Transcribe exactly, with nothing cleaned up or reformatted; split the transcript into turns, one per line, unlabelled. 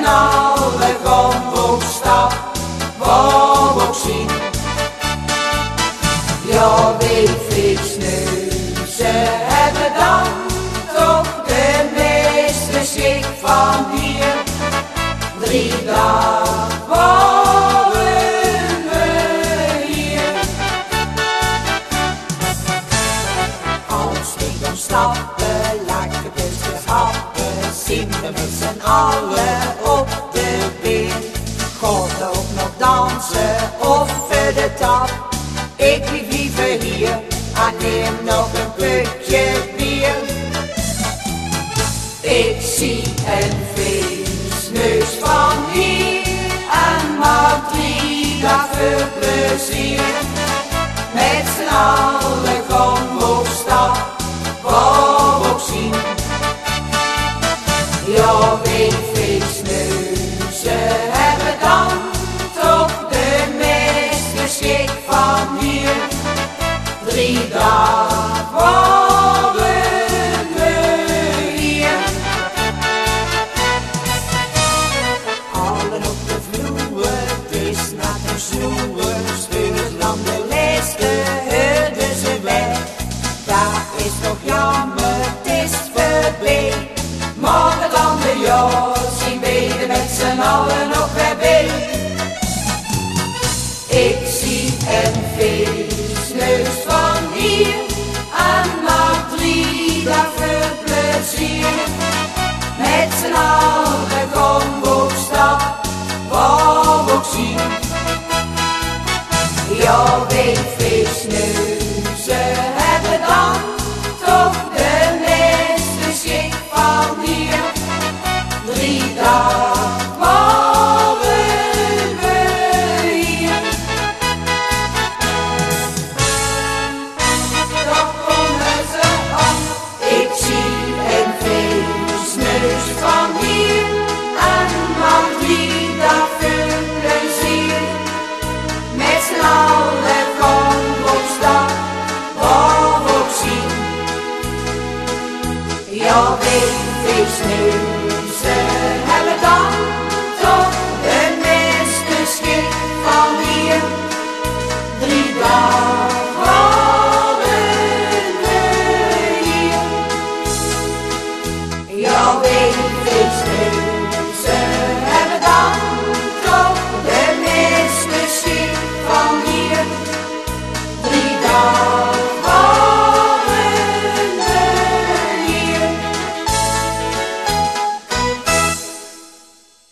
z'n allen gaan op stap, wou ook zien. Ja, weet fiets nu, ze hebben dan toch de meeste schik van hier. Drie dagen waren we hier. Als we gaan stappen, lekker dus de happen, zien we met z'n allen op de been. Gaat ook nog dansen over de tap. Ik blijf liever hier en neem nog een putje bier. Ik zie een feestneus van hier en maak drie dagen plezier. Met z'n allen gaan we op stap, wou ook zien. Ja, weet feestneuzen hebben dan toch de meeste schik van hier. Drie dagen waren we hier. Allen op de vloer, het is naar de snoer. Stuur dan de leeste, houden ze weg. Dat is toch jammer, het is voorbij. Maar het andere jaar zien we er met z'n allen nog weer bij. Ik zie een feestneus van hier en maak drie dagen plezier. Met z'n allen gaan we op stap, wou ook zien. Ja, weet feestneuzen hebben dan toch de meeste schik van hier. Drie dagen waren we hier. Daar komen ze aan. Ik zie een feestneus van hier en maak drie dagen plezier. Met z'n allen gaan we op stap, wou ook zien. Ja, weet feestneuzen hebben dan toch de meeste schik van hier. Drie dagen waren we hier. Ja,